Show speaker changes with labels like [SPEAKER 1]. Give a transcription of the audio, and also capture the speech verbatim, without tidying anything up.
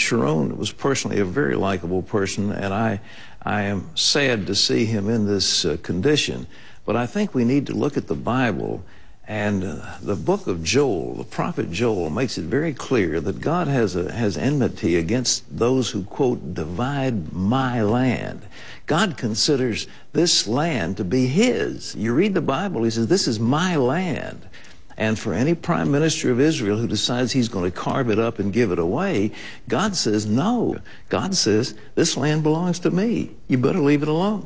[SPEAKER 1] Sharon was personally a very likable person, and I, I am sad to see him in this uh, condition. But I think we need to look at the Bible, and uh, the book of Joel, the prophet Joel, makes it very clear that God has, a, has enmity against those who, quote, divide my land. God considers this land to be his. You read the Bible, he says, this is my land. And for any prime minister of Israel who decides he's going to carve it up and give it away, God says, no. God says, this land belongs to me. You better leave it alone.